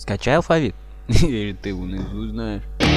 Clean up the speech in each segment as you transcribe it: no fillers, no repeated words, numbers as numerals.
Скачай алфавит. Или ты его наизусть знаешь?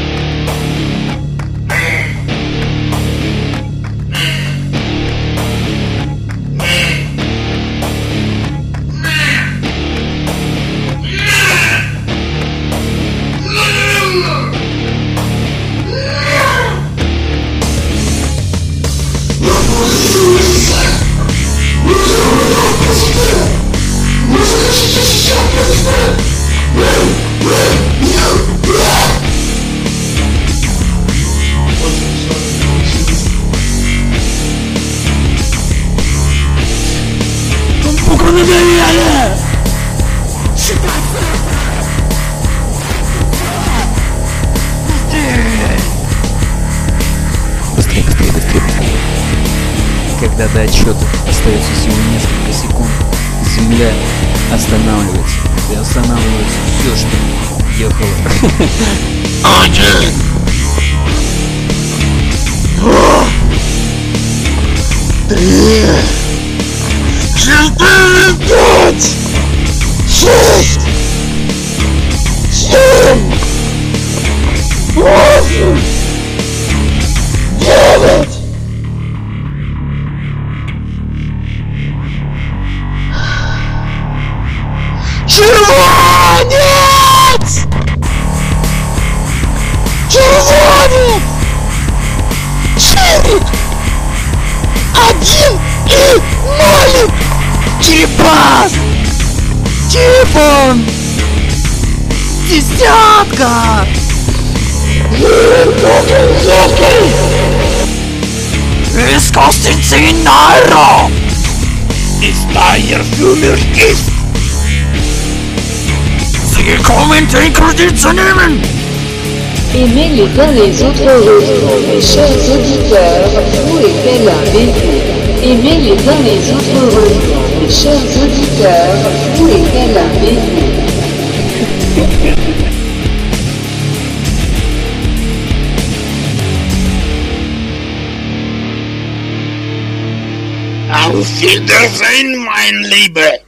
Быстрее, быстрее, быстрее, быстрее. Когда до отсчета остается всего несколько секунд, Земля останавливается. И останавливается все, что ехало. 1, 2, 3, 4, 5, 6, 7, 8, 9. Червонец! Червонец! Черик! 1 и 0! Черепас! Черепон! Десятка! Es kostet 10 Euro! Ist da hier für mich ist! Sie kommen den Kredit zu nehmen! Aimez les uns les autres heureux, mes chers auditeurs, vous lesquels avez-vous? Aimez les uns les autres heureux, mes chers auditeurs, vous lesquels avez-vous? Auf Wiedersehen, mein Lieber!